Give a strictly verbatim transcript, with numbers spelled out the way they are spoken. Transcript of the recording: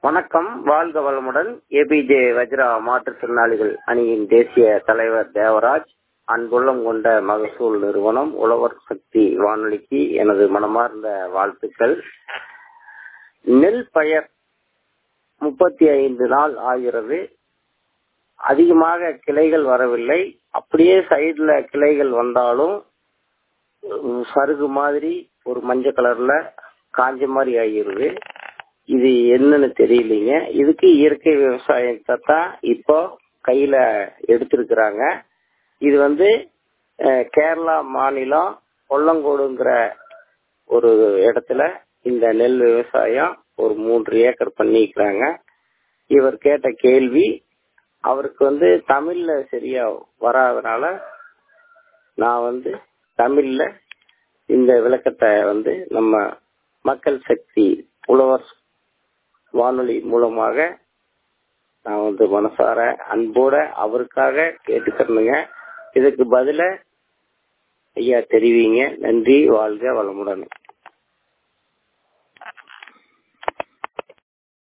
வணக்கம், வாழ்க வளமுடன். ஏபிஜே வஜ்ரா மாற்றுத்திறனாளிகள் அணியின் தேசிய தலைவர் தேவராஜ். அன்புள்ளம் கொண்ட மகசூல் நிறுவனம் உழவர் சக்தி வானொலிக்கு எனது மனமார்ந்த வாழ்த்துக்கள். நெல் பயிர் முப்பத்தி ஐந்து நாள் ஆகிறது. அதிகமாக கிளைகள் வரவில்லை. அப்படியே சைடுல கிளைகள் வந்தாலும் சருகு மாதிரி ஒரு மஞ்சள் கலர்ல காஞ்ச மாதிரி ஆகிருது. இது என்னன்னு தெரியலீங்க. இதுக்கு இயற்கை விவசாயத்தை தான் இப்போ கையில எடுத்திருக்கிறாங்க. இது வந்து கேரளா மாநிலம் கொல்லங்கோடுங்கிற ஒரு இடத்துல இந்த நெல் விவசாயம் ஒரு மூன்று ஏக்கர் பண்ணிக்கிறாங்க. இவர் கேட்ட கேள்வி அவருக்கு வந்து தமிழ்ல சரியா வராதனால நான் வந்து தமிழ்ல இந்த விளக்கத்தை வந்து நம்ம மக்கள் சக்தி உழவர் வானொலி மூலமாக நான் வந்து மனசார அன்போட அவருக்காக கேட்டுக்கிறேனுங்க. இதுக்கு பதில ஐயா தெரிவிங்க. நன்றி, வாழ்க வளமுடன்.